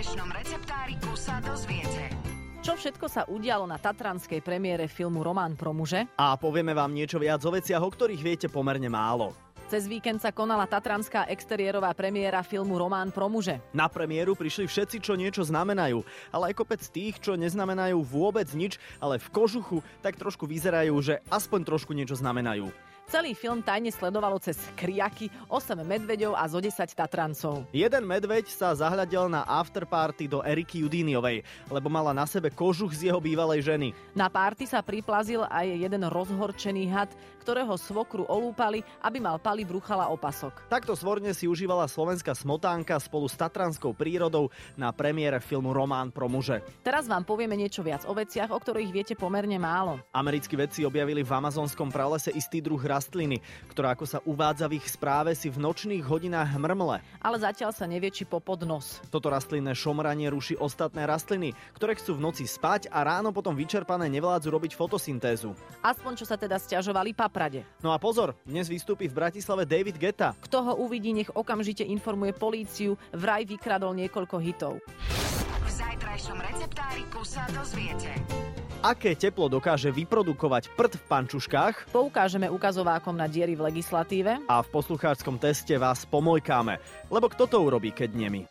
zajtrajšnom receptáriku sa dozviete. Čo všetko sa udialo na tatranskej premiére filmu Román pro muže? A povieme vám niečo viac o veciach, o ktorých viete pomerne málo. Cez víkend sa konala tatranská exteriérová premiéra filmu Román pro muže. Na premiéru prišli všetci, čo niečo znamenajú, ale aj kopec tých, čo neznamenajú vôbec nič, ale v kožuchu tak trošku vyzerajú, že aspoň trošku niečo znamenajú. Celý film tajne sledovalo cez kriaky 8 medveďov a zo 10 Tatrancov. Jeden medveď sa zahľadil na afterparty do Eriky Judíniovej, lebo mala na sebe kožuch z jeho bývalej ženy. Na párty sa priplazil aj jeden rozhorčený had, ktorého svokru olúpali, aby mal Pali Bruchala opasok. Takto svorne si užívala slovenská smotánka spolu s tatranskou prírodou na premiére filmu Román pro muže. Teraz vám povieme niečo viac o veciach, o ktorých viete pomerne málo. Americkí vedci objavili v amazonskom pralese istý druh rastliny, ktorá, ako sa uvádza v ich správe, si v nočných hodinách mrmle. Ale zatiaľ sa nevie, či popod nos. Toto rastlinné šomranie ruší ostatné rastliny, ktoré chcú v noci spať a ráno potom vyčerpané nevládzu robiť fotosyntézu. Aspoň čo sa teda sťažovali paprade. No a pozor, dnes vystúpi v Bratislave David Guetta. Kto ho uvidí, nech okamžite informuje políciu, vraj vykradol niekoľko hitov. V zajtrajšom receptáriku sa dozviete. Aké teplo dokáže vyprodukovať prd v pančuškách? Poukážeme ukazovákom na diery v legislatíve. A v poslucháčskom teste vás pomojkáme, lebo kto to urobí, keď nie my?